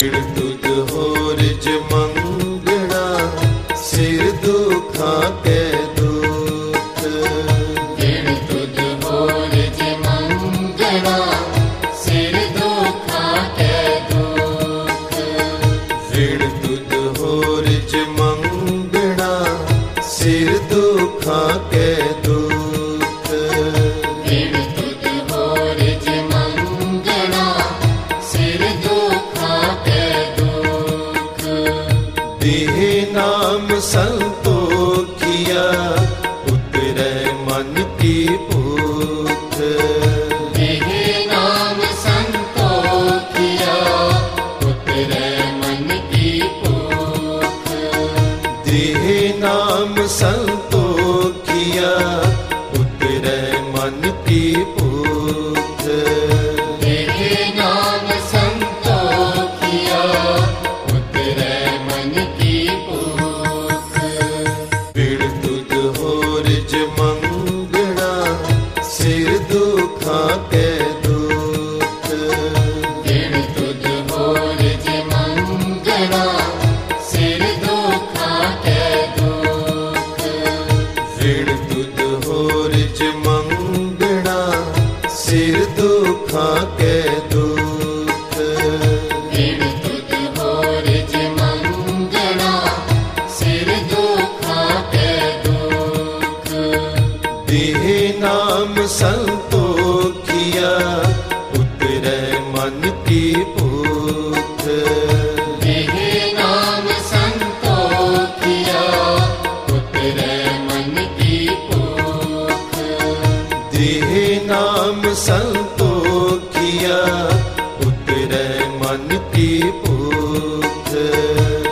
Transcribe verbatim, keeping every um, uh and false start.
तुझ होरज मंगना सिर दुखा के दुख। फिर तुझ होरज मंगना सिर दुखा के दुख। फिर तुझ होरज मंगना सिर दुखा के दुख। फिर तुझ होरज मंगना सिर दुखा के दुख। देह नाम संतोखिया उतरे मन की भूख। देह नाम संतोखिया उतरे मन की भूख। देह नाम संतोखिया उतरे मन की भूख। देह नाम संतोखिया उतरे मन की भूख। फिर तुझ होरज मंगना सिर दुखा के दुख। फिर तुझ होरज मंगना सिर दुखा के दुख। फिर तुझ होरज मंगना सिर दुखा के दुख। फिर तुझ होरज मंगना सिर दुखा के दुख। देह नाम संतोखिया उतरे मन की भूख। देह नाम संतोखिया उतरे मन की भूख। देह नाम संतोखिया उतरे मन की भूख।